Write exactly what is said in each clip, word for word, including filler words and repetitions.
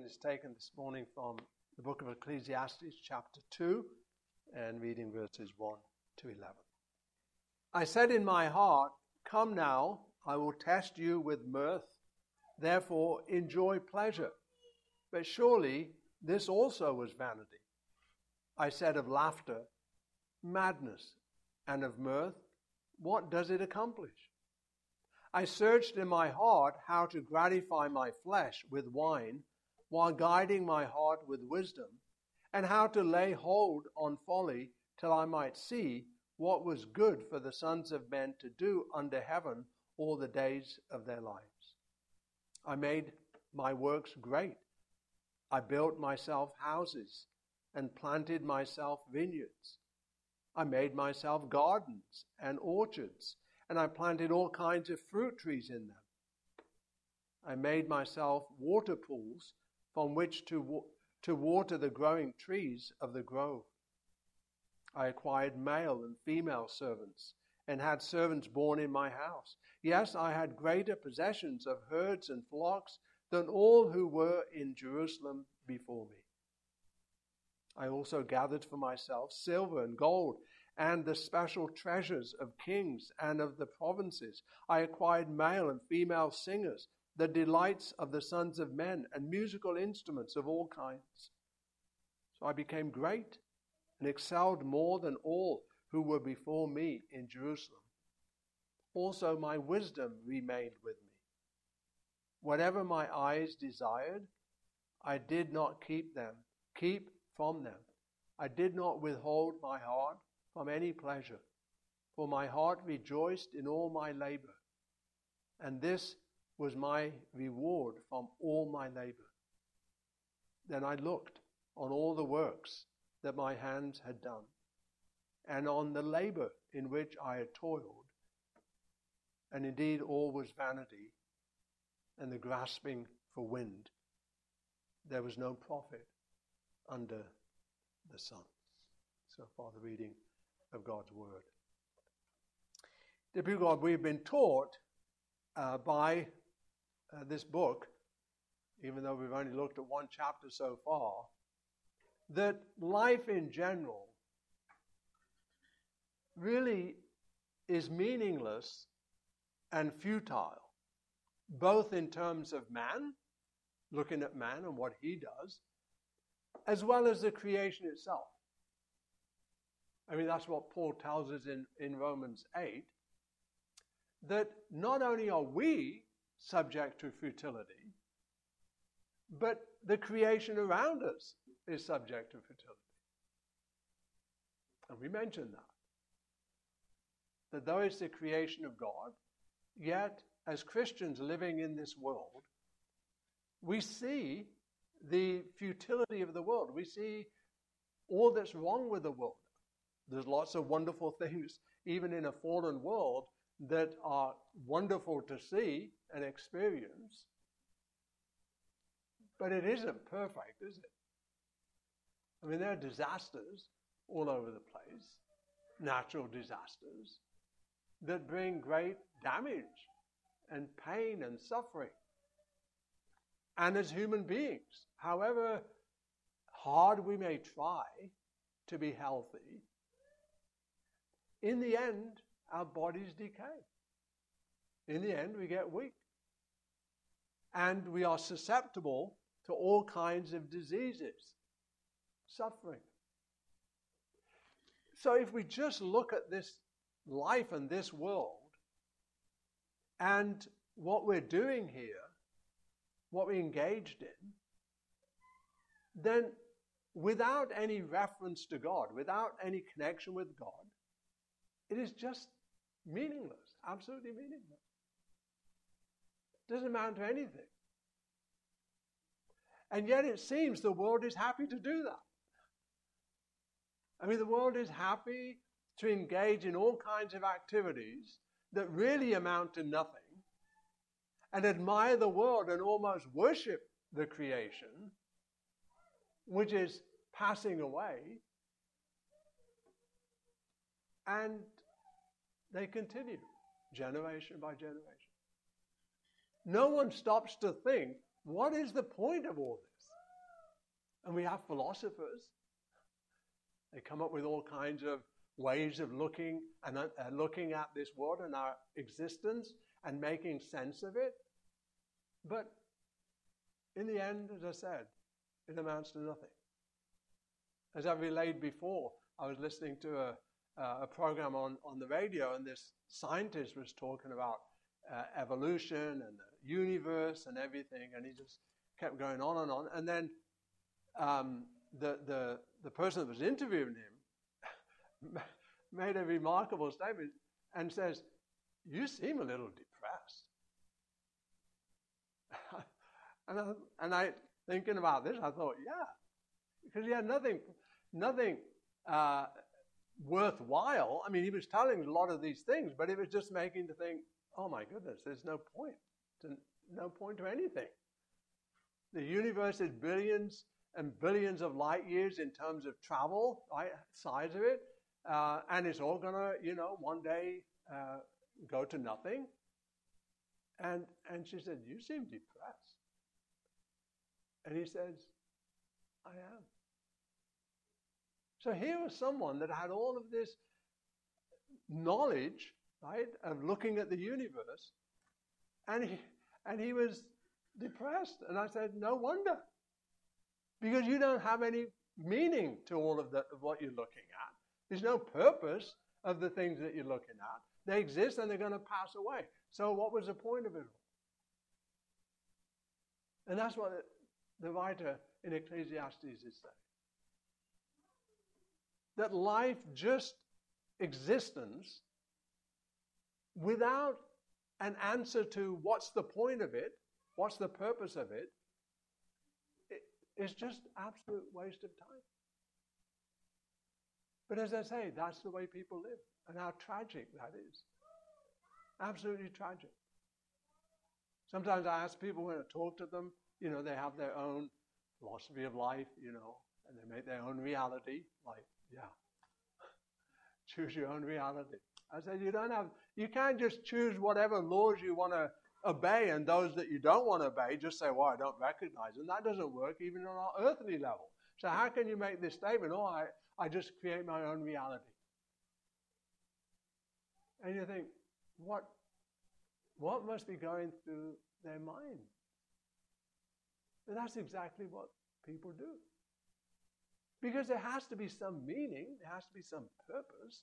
is taken this morning from the book of Ecclesiastes, chapter two, and reading verses one to eleven. I said in my heart, "Come now, I will test you with mirth, therefore enjoy pleasure." But surely this also was vanity. I said of laughter, "Madness," and of mirth, "What does it accomplish?" I searched in my heart how to gratify my flesh with wine, while guiding my heart with wisdom, and how to lay hold on folly till I might see what was good for the sons of men to do under heaven all the days of their lives. I made my works great. I built myself houses and planted myself vineyards. I made myself gardens and orchards, and I planted all kinds of fruit trees in them. I made myself water pools from which to, to water the growing trees of the grove. I acquired male and female servants, and had servants born in my house. Yes, I had greater possessions of herds and flocks than all who were in Jerusalem before me. I also gathered for myself silver and gold, and the special treasures of kings and of the provinces. I acquired male and female singers, the delights of the sons of men, and musical instruments of all kinds. So I became great and excelled more than all who were before me in Jerusalem. Also my wisdom remained with me. Whatever my eyes desired, I did not keep them, keep from them. I did not withhold my heart from any pleasure, for my heart rejoiced in all my labor, and this was my reward from all my labor. Then I looked on all the works that my hands had done, and on the labor in which I had toiled, and indeed all was vanity and the grasping for wind. There was no profit under the sun. So far the reading of God's word. Dear people, we've been taught uh, by uh, this book, even though we've only looked at one chapter so far, that life in general really is meaningless and futile, both in terms of man, looking at man and what he does, as well as the creation itself. I mean, that's what Paul tells us in, in Romans eight, that not only are we subject to futility, but the creation around us is subject to futility. And we mentioned that. That though it's the creation of God, yet as Christians living in this world, we see the futility of the world. We see all that's wrong with the world. There's lots of wonderful things, even in a fallen world, that are wonderful to see and experience. But it isn't perfect, is it? I mean, there are disasters all over the place, natural disasters, that bring great damage and pain and suffering. And as human beings, however hard we may try to be healthy, in the end, our bodies decay. In the end, we get weak. And we are susceptible to all kinds of diseases, suffering. So if we just look at this life and this world, and what we're doing here, what we're engaged in, then without any reference to God, without any connection with God, it is just meaningless, absolutely meaningless. It doesn't amount to anything. And yet it seems the world is happy to do that. I mean, the world is happy to engage in all kinds of activities that really amount to nothing, and admire the world and almost worship the creation, which is passing away. And they continue, generation by generation. No one stops to think, what is the point of all this? And we have philosophers. They come up with all kinds of ways of looking and uh, looking at this world and our existence and making sense of it. But in the end, as I said, it amounts to nothing. As I've relayed before, I was listening to a, uh, a program on, on the radio, and this scientist was talking about uh, evolution and the universe and everything, and he just kept going on and on. And then um, the, the, the person that was interviewing him made a remarkable statement and says, "You seem a little depressed." and, I, and I, thinking about this, I thought, yeah, because he had nothing, nothing uh, worthwhile. I mean, he was telling a lot of these things, but it was just making to think, oh my goodness, there's no point, to, no point to anything. The universe is billions and billions of light years in terms of travel, right, size of it, uh, and it's all gonna, you know, one day uh, go to nothing. And and she said, "You seem depressed." And he says, "I am." So here was someone that had all of this knowledge, right, of looking at the universe, and he and he was depressed. And I said, "No wonder, because you don't have any meaning to all of, the, of what you're looking at. There's no purpose of the things that you're looking at. They exist and they're going to pass away. So what was the point of it all?" And that's what the writer in Ecclesiastes is saying. That life, just existence, without an answer to what's the point of it, what's the purpose of it, it is just absolute waste of time. But as I say, that's the way people live, and how tragic that is. Absolutely tragic. Sometimes I ask people when I talk to them, you know, they have their own philosophy of life, you know, and they make their own reality. Like, yeah, choose your own reality. I said, you don't have, you can't just choose whatever laws you want to obey, and those that you don't want to obey, just say, well, I don't recognize them. That doesn't work even on our earthly level. So how can you make this statement? Oh, I, I just create my own reality. And you think, what, what must be going through their mind? And that's exactly what people do. Because there has to be some meaning, there has to be some purpose.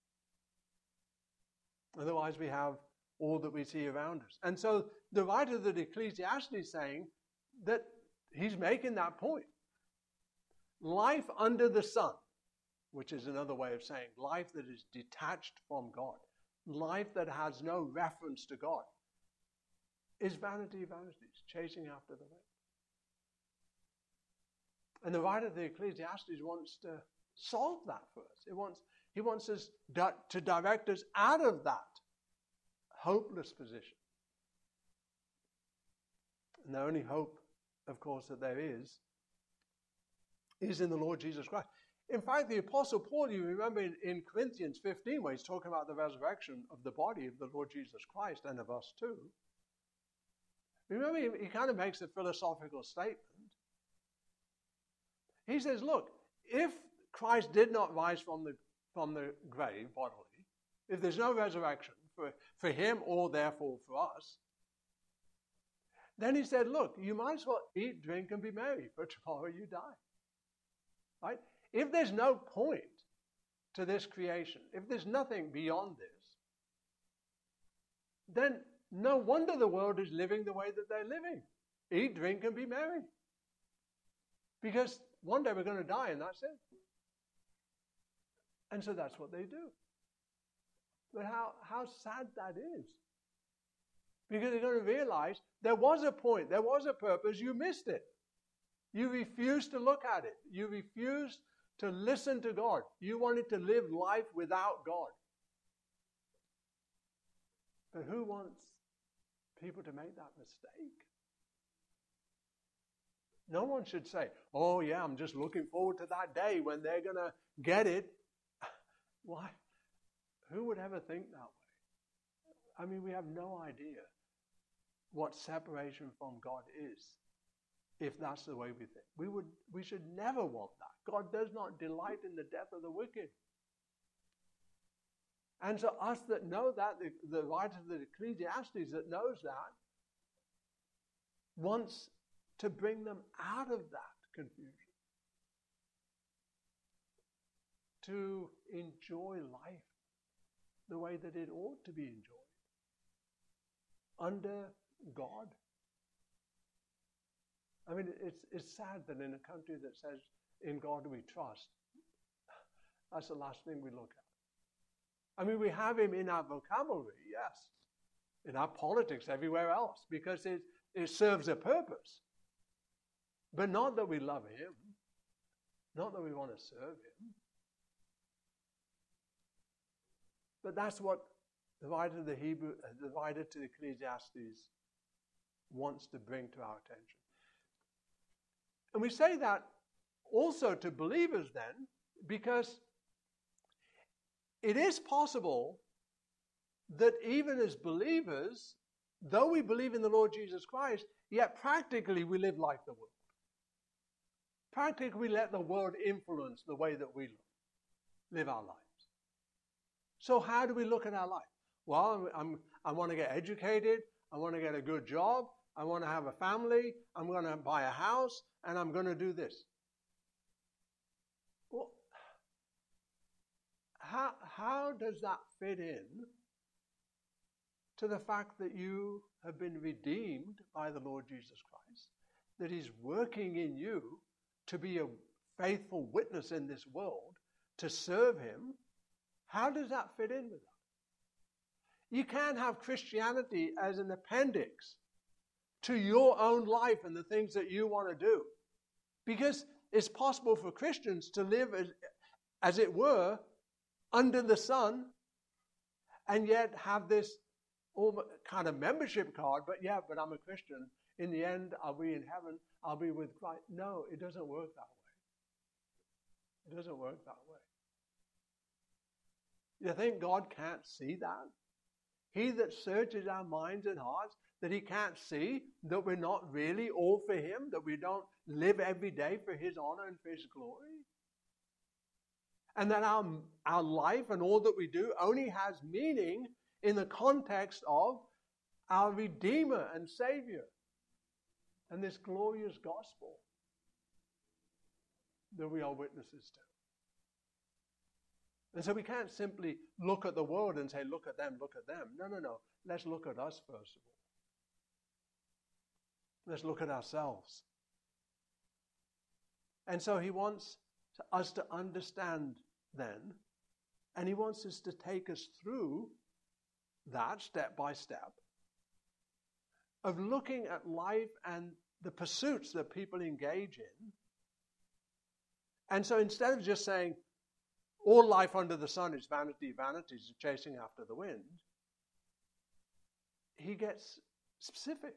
Otherwise we have all that we see around us. And so the writer of the Ecclesiastes is saying that he's making that point. Life under the sun, which is another way of saying life that is detached from God, life that has no reference to God, is vanity of vanities, chasing after the wind. And the writer of the Ecclesiastes wants to solve that for us. He wants, he wants us di- to direct us out of that hopeless position. And the only hope, of course, that there is, is in the Lord Jesus Christ. In fact, the Apostle Paul, you remember in, in Corinthians fifteen, where he's talking about the resurrection of the body of the Lord Jesus Christ and of us too. Remember, he, he kind of makes a philosophical statement. He says, look, if Christ did not rise from the, from the grave bodily, if there's no resurrection for, for him or therefore for us, then he said, look, you might as well eat, drink, and be merry, for tomorrow you die. Right? If there's no point to this creation, if there's nothing beyond this, then no wonder the world is living the way that they're living. Eat, drink, and be merry. Because one day we're going to die and that's it. And so that's what they do. But how, how sad that is. Because they're going to realize there was a point, there was a purpose, you missed it. You refused to look at it. You refused to listen to God. You wanted to live life without God. But who wants people to make that mistake? No one should say, oh yeah, I'm just looking forward to that day when they're going to get it. Why? Who would ever think that way? I mean, we have no idea what separation from God is. if that's the way we think. We would, we should never want that. God does not delight in the death of the wicked. And so us that know that, the, the writer of the Ecclesiastes that knows that, wants to bring them out of that confusion. To enjoy life the way that it ought to be enjoyed. Under God. I mean, it's, it's sad that in a country that says, in God we trust, that's the last thing we look at. I mean, we have him in our vocabulary, yes. In our politics, everywhere else, because it, it serves a purpose. But not that we love him. Not that we want to serve him. But that's what the writer of the Hebrew, the writer to the Ecclesiastes wants to bring to our attention. And we say that also to believers then, because it is possible that even as believers, though we believe in the Lord Jesus Christ, yet practically we live like the world. Practically we let the world influence the way that we live our lives. So how do we look at our life? Well, I'm, I want to get educated. I want to get a good job. I want to have a family. I'm going to buy a house. And I'm going to do this. Well, how, how does that fit in to the fact that you have been redeemed by the Lord Jesus Christ? That he's working in you to be a faithful witness in this world, to serve him. How does that fit in with that? You can't have Christianity as an appendix to your own life and the things that you want to do. Because it's possible for Christians to live as, as it were, under the sun, and yet have this kind of membership card, but yeah, but I'm a Christian. In the end, I'll be in heaven. I'll be with Christ. No, it doesn't work that way. It doesn't work that way. You think God can't see that? He that searches our minds and hearts, that he can't see that we're not really all for him, that we don't live every day for his honor and for his glory? And that our, our life and all that we do only has meaning in the context of our Redeemer and Savior and this glorious gospel that we are witnesses to. And so we can't simply look at the world and say, look at them, look at them. No, no, no. Let's look at us first of all. Let's look at ourselves. And so he wants us to understand then, and he wants us to take us through that step by step of looking at life and the pursuits that people engage in. And so instead of just saying, all life under the sun is vanity, vanities, chasing after the wind, he gets specific.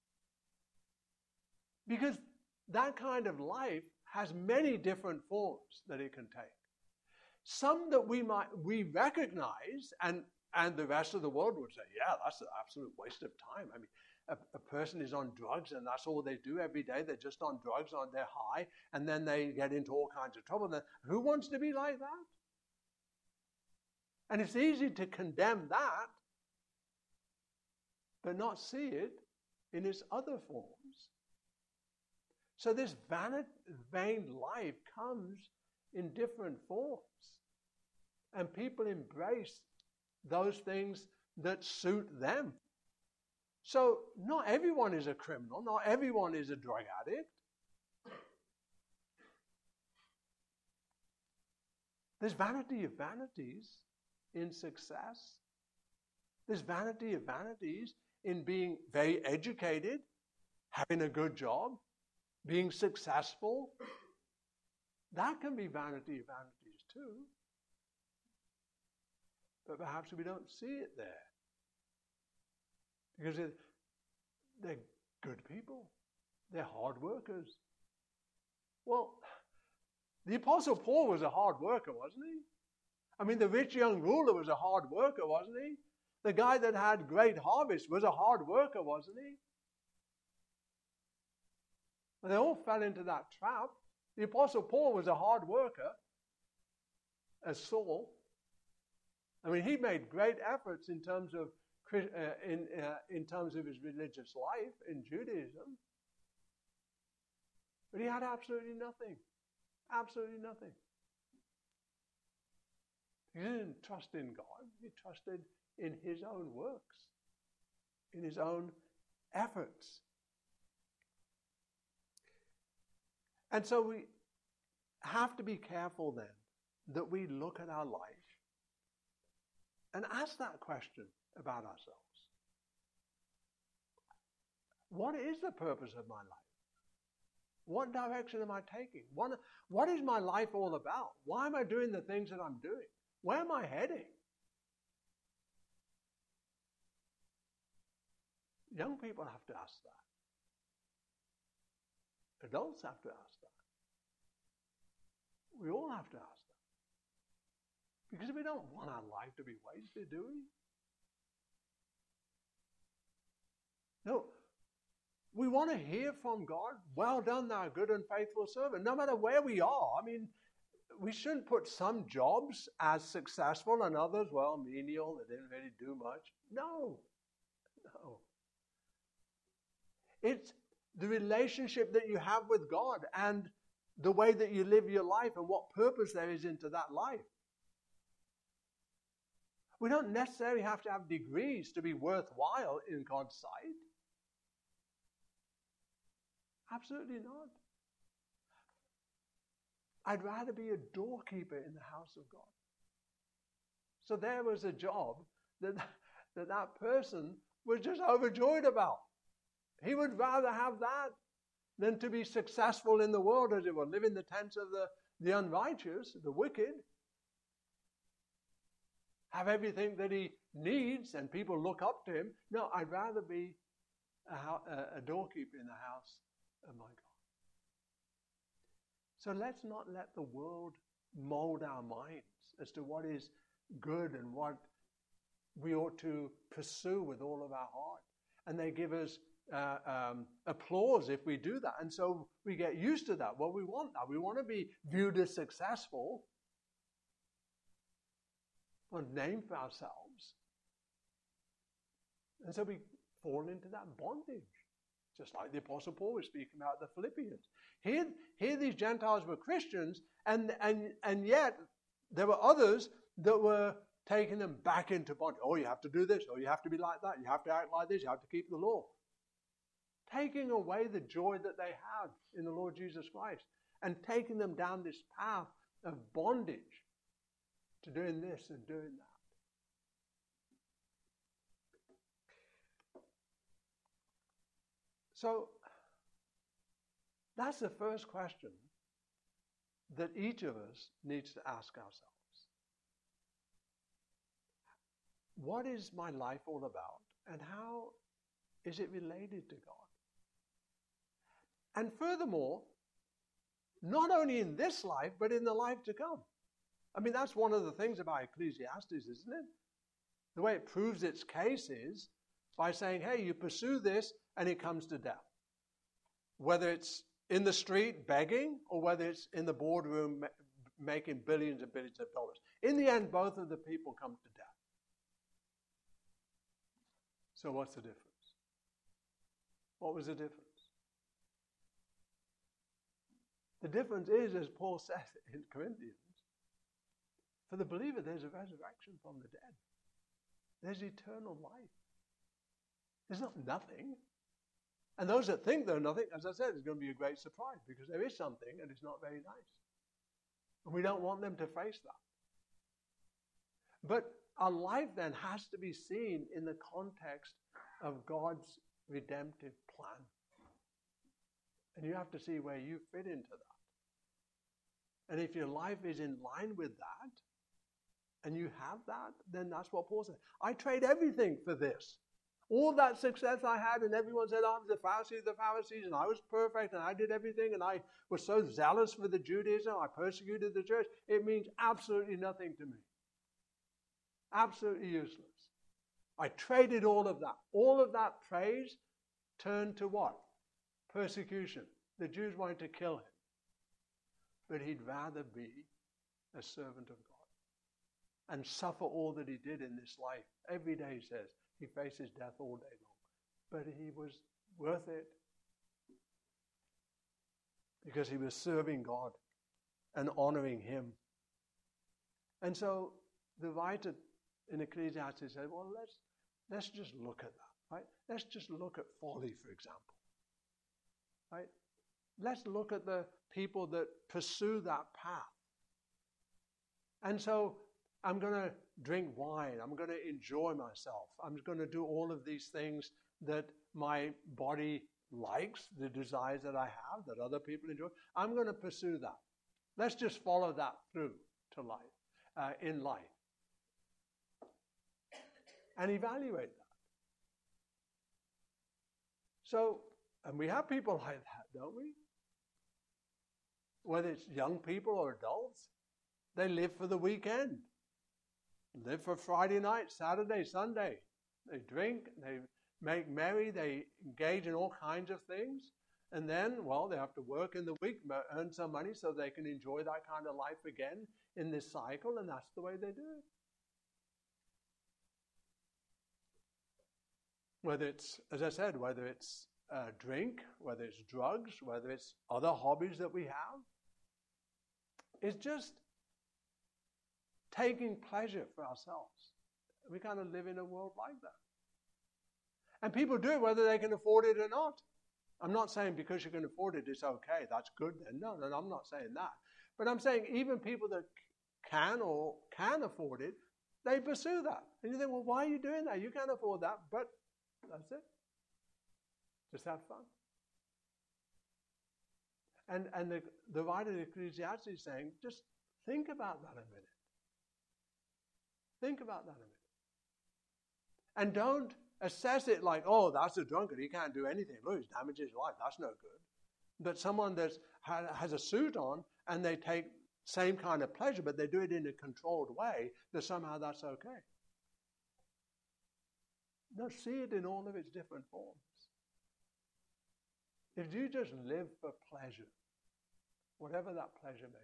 Because that kind of life has many different forms that it can take. Some that we might we recognize, and, and the rest of the world would say, yeah, that's an absolute waste of time. I mean, a, a person is on drugs and that's all they do every day. They're just on drugs, on their high, and then they get into all kinds of trouble. Then who wants to be like that? And it's easy to condemn that, but not see it in its other forms. So this vain life comes in different forms. And people embrace those things that suit them. So not everyone is a criminal. Not everyone is a drug addict. There's vanity of vanities in success. There's vanity of vanities in being very educated, having a good job, being successful. That can be vanity of vanities too. But perhaps we don't see it there. Because it, they're good people. They're hard workers. Well, the Apostle Paul was a hard worker, wasn't he? I mean, the rich young ruler was a hard worker, wasn't he? The guy that had great harvest was a hard worker, wasn't he? And they all fell into that trap. The Apostle Paul was a hard worker, as Saul. I mean, he made great efforts in terms of uh, in uh, in terms of his religious life in Judaism, but he had absolutely nothing, absolutely nothing. He didn't trust in God. He trusted in his own works, in his own efforts. And so we have to be careful then that we look at our life and ask that question about ourselves. What is the purpose of my life? What direction am I taking? What, what is my life all about? Why am I doing the things that I'm doing? Where am I heading? Young people have to ask that. Adults have to ask that. We all have to ask that. Because we don't want our life to be wasted, do we? No. We want to hear from God, well done, thou good and faithful servant, no matter where we are. I mean, we shouldn't put some jobs as successful and others, well, menial, they didn't really do much. No. No. It's the relationship that you have with God and the way that you live your life and what purpose there is into that life. We don't necessarily have to have degrees to be worthwhile in God's sight. Absolutely not. I'd rather be a doorkeeper in the house of God. So there was a job that that, that person was just overjoyed about. He would rather have that than to be successful in the world, as it were, live in the tents of the, the unrighteous, the wicked, have everything that he needs and people look up to him. No, I'd rather be a, a doorkeeper in the house of my God. So let's not let the world mold our minds as to what is good and what we ought to pursue with all of our heart. And they give us uh, um, applause if we do that. And so we get used to that. Well, we want that. We want to be viewed as successful. Or name for ourselves. And so we fall into that bondage. Just like the Apostle Paul was speaking about the Philippians. Here, here these Gentiles were Christians, and, and, and yet there were others that were taking them back into bondage. Oh, you have to do this. Oh, you have to be like that. You have to act like this. You have to keep the law. Taking away the joy that they had in the Lord Jesus Christ and taking them down this path of bondage to doing this and doing that. So, that's the first question that each of us needs to ask ourselves. What is my life all about, and how is it related to God? And furthermore, not only in this life, but in the life to come. I mean, that's one of the things about Ecclesiastes, isn't it? The way it proves its case is by saying, hey, you pursue this and it comes to death. Whether it's in the street begging or whether it's in the boardroom ma- making billions and billions of dollars. In the end, both of the people come to death. So what's the difference? What was the difference? The difference is, as Paul says in Corinthians, for the believer, there's a resurrection from the dead. There's eternal life. There's not nothing. And those that think they're nothing, as I said, it's going to be a great surprise because there is something and it's not very nice. And we don't want them to face that. But our life then has to be seen in the context of God's redemptive plan. And you have to see where you fit into that. And if your life is in line with that, and you have that, then that's what Paul said. I trade everything for this. All that success I had, and everyone said I was the Pharisee of the Pharisees, and I was perfect, and I did everything, and I was so zealous for the Judaism, I persecuted the church. It means absolutely nothing to me. Absolutely useless. I traded all of that. All of that praise turned to what? Persecution. The Jews wanted to kill him, but he'd rather be a servant of God and suffer all that he did in this life. Every day, he says, he faces death all day long. But he was worth it because he was serving God and honoring him. And so the writer in Ecclesiastes said, well, let's, let's just look at that, right? Let's just look at folly, for example, right? Let's look at the people that pursue that path. And so I'm going to drink wine. I'm going to enjoy myself. I'm going to do all of these things that my body likes, the desires that I have, that other people enjoy. I'm going to pursue that. Let's just follow that through to life, uh, in life. And evaluate that. So, and we have people like that, don't we? Whether it's young people or adults, they live for the weekend. Live for Friday night, Saturday, Sunday. They drink, they make merry, they engage in all kinds of things. And then, well, they have to work in the week, earn some money so they can enjoy that kind of life again in this cycle, and that's the way they do it. Whether it's, as I said, whether it's uh, drink, whether it's drugs, whether it's other hobbies that we have, it's just taking pleasure for ourselves. We kind of live in a world like that. And people do it whether they can afford it or not. I'm not saying because you can afford it, it's okay, that's good then. No, no, no, I'm not saying that. But I'm saying even people that can or can afford it, they pursue that. And you think, well, why are you doing that? You can't afford that, but that's it. Just have fun. And and the, the writer of Ecclesiastes is saying, just think about that a minute. Think about that a minute. And don't assess it like, oh, that's a drunkard. He can't do anything. Look, he's damaged his life. That's no good. But someone that has a suit on and they take same kind of pleasure, but they do it in a controlled way, that somehow that's okay. No, see it in all of its different forms. If you just live for pleasure, whatever that pleasure may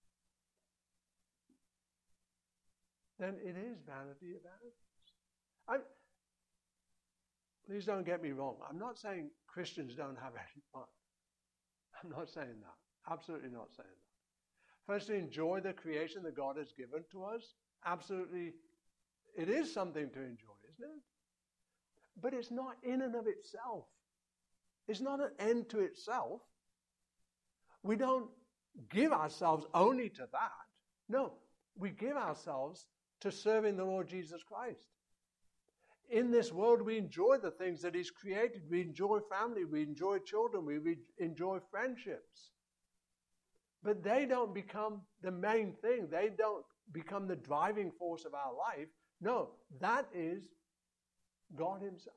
be, then it is vanity of vanities. I'm, please don't get me wrong. I'm not saying Christians don't have any fun. I'm not saying that. Absolutely not saying that. Firstly, enjoy the creation that God has given to us. Absolutely, it is something to enjoy, isn't it? But it's not in and of itself. It's not an end to itself. We don't give ourselves only to that. No, we give ourselves to serving the Lord Jesus Christ. In this world, we enjoy the things that He's created. We enjoy family. We enjoy children. We re- enjoy friendships. But they don't become the main thing. They don't become the driving force of our life. No, that is God Himself.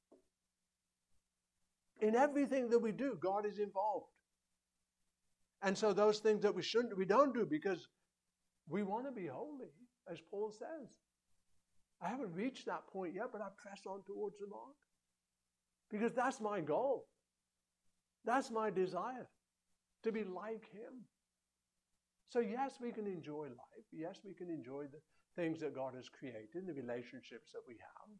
In everything that we do, God is involved. And so those things that we shouldn't, we don't do because we want to be holy, as Paul says. I haven't reached that point yet, but I press on towards the mark. Because that's my goal. That's my desire, to be like Him. So yes, we can enjoy life. Yes, we can enjoy the things that God has created, the relationships that we have.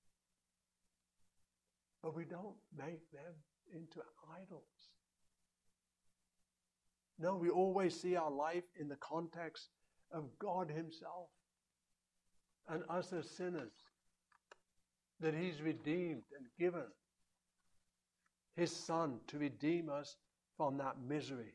But we don't make them into idols. No, we always see our life in the context of God Himself and us as sinners, that He's redeemed and given His Son to redeem us from that misery.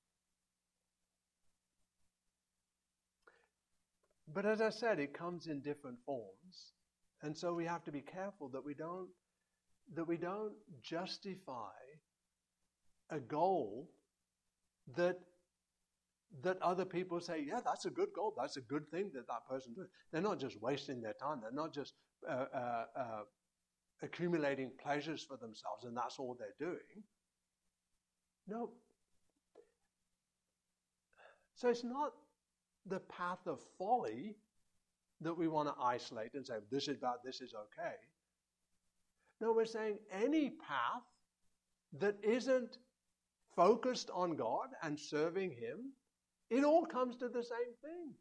But as I said, it comes in different forms. And so we have to be careful that we don't that we don't justify a goal that that other people say, yeah, that's a good goal. That's a good thing that that person does. They're not just wasting their time. They're not just uh, uh, uh, accumulating pleasures for themselves, and that's all they're doing. No. So it's not the path of folly that we want to isolate and say, this is bad, this is okay. No, we're saying any path that isn't focused on God and serving Him, it all comes to the same thing.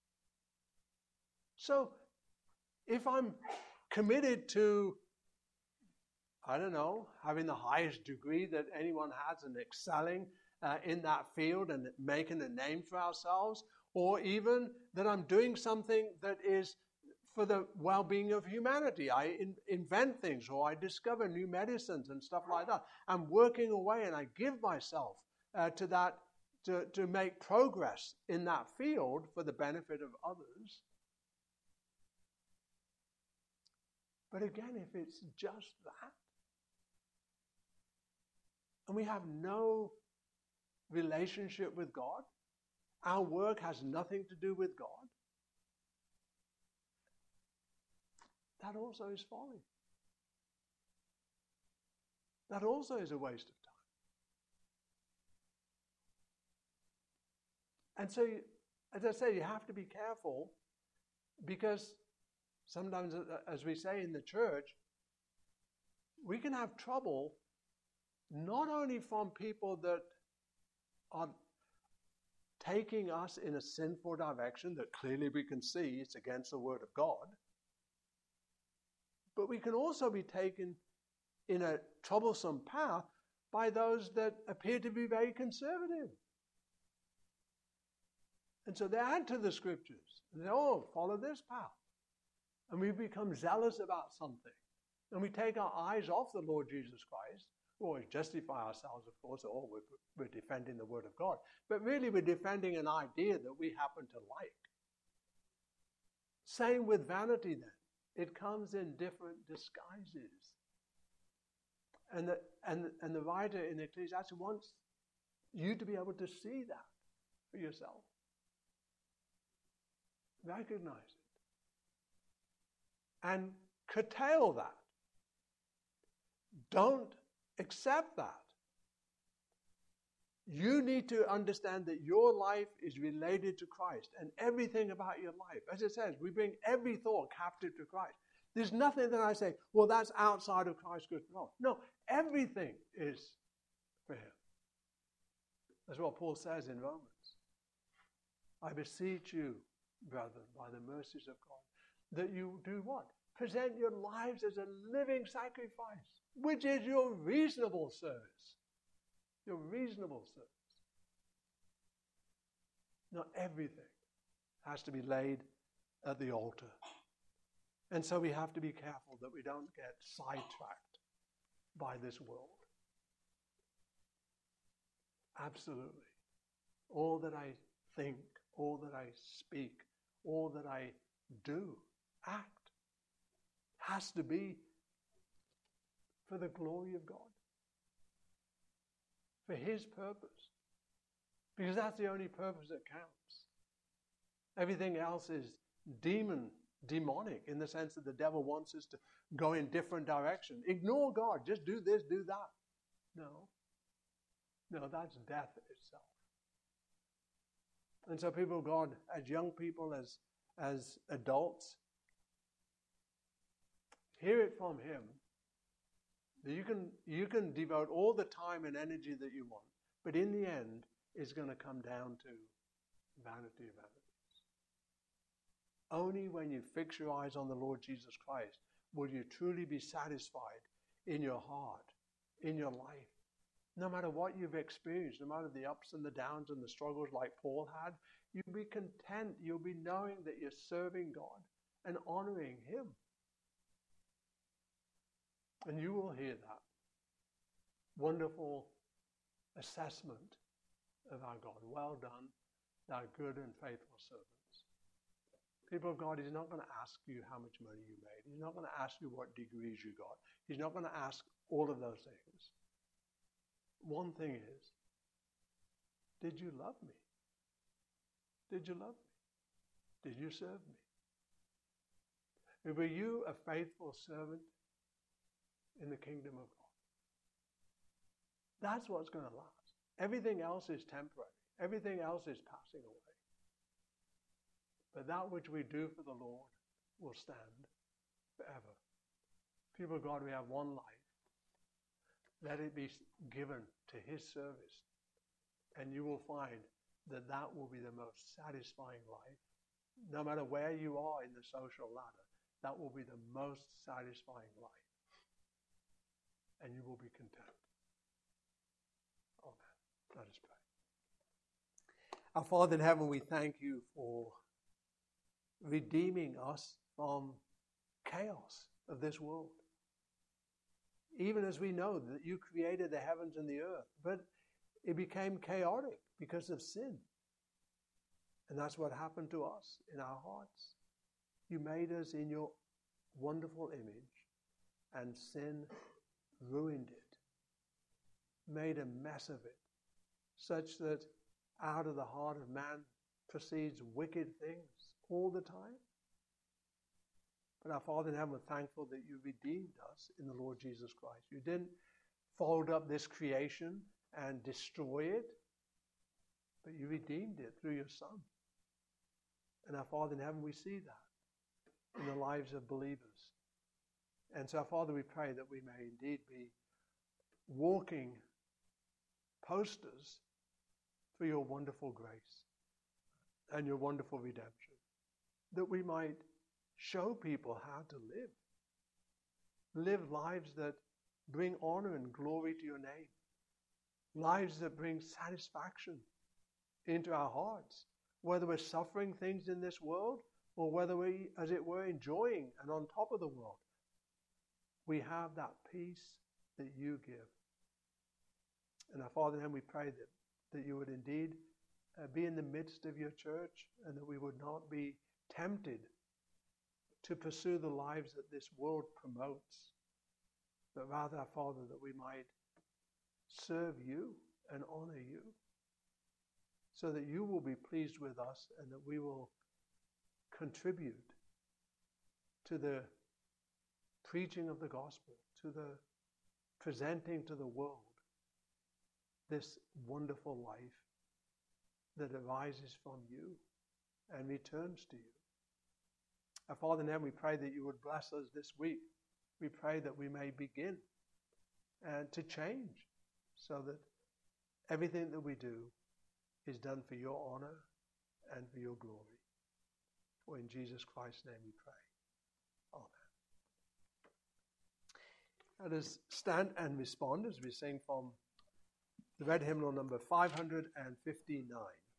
So, if I'm committed to, I don't know, having the highest degree that anyone has and excelling uh, in that field and making a name for ourselves, or even that I'm doing something that is for the well-being of humanity. I in, invent things, or I discover new medicines and stuff like that. I'm working away and I give myself uh, to that, to, to make progress in that field for the benefit of others. But again, if it's just that, and we have no relationship with God, our work has nothing to do with God, that also is folly. That also is a waste of time. And so, you, as I say, you have to be careful, because sometimes, as we say in the church, we can have trouble not only from people that are taking us in a sinful direction that clearly we can see it's against the Word of God, but we can also be taken in a troublesome path by those that appear to be very conservative. And so they add to the scriptures. And they say, oh, follow this path. And we become zealous about something. And we take our eyes off the Lord Jesus Christ. We always justify ourselves, of course, oh, we're, we're defending the Word of God. But really we're defending an idea that we happen to like. Same with vanity then. It comes in different disguises. And the, and, and the writer in Ecclesiastes wants you to be able to see that for yourself. Recognize it. And curtail that. Don't accept that. You need to understand that your life is related to Christ, and everything about your life. As it says, we bring every thought captive to Christ. There's nothing that I say, well, that's outside of Christ's control. No, everything is for Him. That's what Paul says in Romans. I beseech you, brethren, by the mercies of God, that you do what? Present your lives as a living sacrifice, which is your reasonable service. Your reasonable service. Not everything has to be laid at the altar. And so we have to be careful that we don't get sidetracked by this world. Absolutely. All that I think, all that I speak, all that I do, act, has to be for the glory of God. For His purpose. Because that's the only purpose that counts. Everything else is demon, demonic, in the sense that the devil wants us to go in different directions. Ignore God. Just do this, do that. No. No, that's death itself. And so people of God, as young people, as, as adults, hear it from Him. You can, you can devote all the time and energy that you want, but in the end, it's going to come down to vanity of vanities. Only when you fix your eyes on the Lord Jesus Christ will you truly be satisfied in your heart, in your life. No matter what you've experienced, no matter the ups and the downs and the struggles like Paul had, you'll be content. You'll be knowing that you're serving God and honoring Him. And you will hear that wonderful assessment of our God. Well done, thou good and faithful servants. People of God, He's not going to ask you how much money you made. He's not going to ask you what degrees you got. He's not going to ask all of those things. One thing is, did you love me? Did you love me? Did you serve me? Were you a faithful servant in the kingdom of God? That's what's going to last. Everything else is temporary. Everything else is passing away. But that which we do for the Lord will stand forever. People of God, we have one life. Let it be given to His service. And you will find that that will be the most satisfying life. No matter where you are in the social ladder, that will be the most satisfying life. And you will be content. Amen. Let us pray. Our Father in heaven, we thank you for redeeming us from chaos of this world. Even as we know that you created the heavens and the earth, but it became chaotic because of sin. And that's what happened to us in our hearts. You made us in your wonderful image, and sin ruined it, made a mess of it, such that out of the heart of man proceeds wicked things all the time. But our Father in heaven, we're thankful that you redeemed us in the Lord Jesus Christ. You didn't fold up this creation and destroy it, but you redeemed it through your Son. And our Father in heaven, we see that in the lives of believers. And so, our Father, we pray that we may indeed be walking posters for your wonderful grace and your wonderful redemption, that we might show people how to live. Live lives that bring honor and glory to your name. Lives that bring satisfaction into our hearts. Whether we're suffering things in this world or whether we, as it were, enjoying and on top of the world, we have that peace that you give. And our Father in heaven, we pray that, that you would indeed uh, be in the midst of your church, and that we would not be tempted to pursue the lives that this world promotes, but rather, our Father, that we might serve you and honor you, so that you will be pleased with us and that we will contribute to the preaching of the gospel, to the presenting to the world this wonderful life that arises from you and returns to you. Our Father in heaven, we pray that you would bless us this week. We pray that we may begin and to change, so that everything that we do is done for your honor and for your glory. For in Jesus Christ's name we pray. Amen. Let us stand and respond as we sing from the red hymnal number five hundred fifty-nine.